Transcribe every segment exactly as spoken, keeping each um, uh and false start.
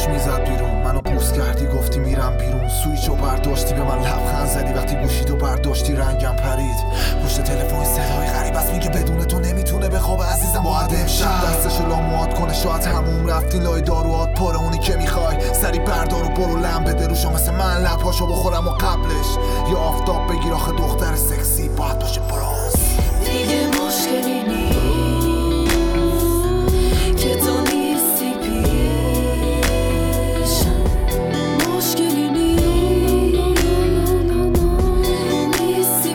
چشم میزد بیرون، منو بوس کردی گفتی میرم بیرون. سویچو برداشتی به من لبخند زدی، وقتی گوشیتو برداشتی رنگم پرید. پشت تلفن صدای غریب است میگه بدون تو نمیتونه بخوابه عزیزم. باید امشب دستشو لاموات کنه، شاید هموم رفتی لای داروات پره. اونی که میخوای سری بردار و برو لم بده روشو، مثل من لبهاشو بخورم و قبلش یا آفتاب بگیر. آخه دختر سکسی باید باشه برانس. دیگه مشکلی نیست که تو نیستی پیشم، مشکلی نیست نیستی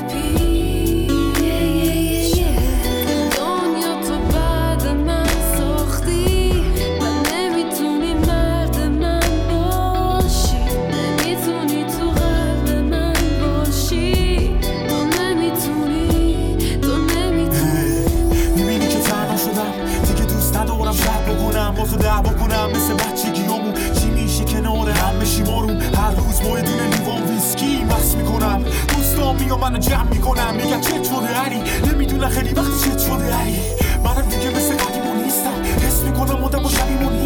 پیش. دنیا تو بعد من ساختی و نمیتونی مرد من باشی، نمیتونی تو قلب من باشی، تو نمیتونی تو نمیتونی. میبینی که تنها شدم دیگه، دوست ندارم شب بکنم با تو دعوا کنم مثل بچگیامون. چی میشه کنار هم بشیم آروم، هر روز با یه دونه لیوان ویسکی مست میکنم. دوستان میان منو جمع میکنم میگن چت شده علی، نمیدونم خیلی وقت چت شده علی. منم دیگه مثل قدیمون نیستم، حس میکنم مدام با شبیمون